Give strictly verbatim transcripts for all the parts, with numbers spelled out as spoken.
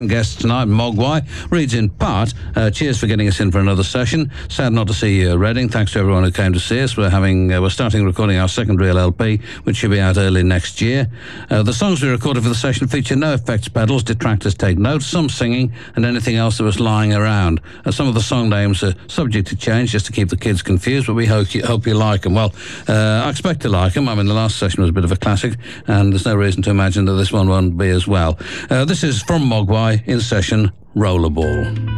Guest tonight, Mogwai, reads in part, uh, cheers for getting us in for another session. Sad not to see you, Reading. Thanks to everyone who came to see us. We're having, uh, we're starting recording our second real L P, which should be out early next year. Uh, the songs we recorded for the session feature no effects pedals, detractors take notes, some singing, and anything else that was lying around. Uh, some of the song names are subject to change just to keep the kids confused, but we hope you, hope you like them. Well, uh, I expect to like them. I mean, the last session was a bit of a classic, and there's no reason to imagine that this one won't be as well. Uh, this is from Mogwai, in session, Rollerball.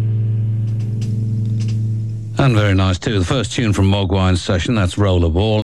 And very nice too. The first tune from Mogwai's session, that's Rollerball.